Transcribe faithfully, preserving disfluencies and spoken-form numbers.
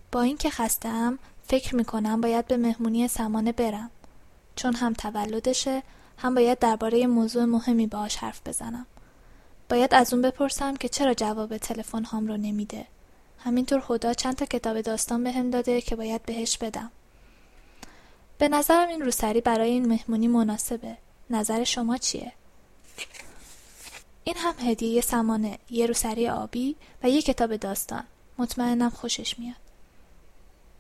با اینکه خسته‌ام فکر میکنم باید به مهمونی سمانه برم، چون هم تولدشه هم باید درباره موضوع مهمی باهاش حرف بزنم. باید از اون بپرسم که چرا جواب تلفن هام رو نمیده. همینطور هدا چند تا کتاب داستان بهم داده که باید بهش بدم. به نظرم این روسری برای این مهمونی مناسبه. نظر شما چیه؟ این هم هدیه سمانه، یه روسری آبی و یه کتاب داستان. مطمئنم خوشش میاد.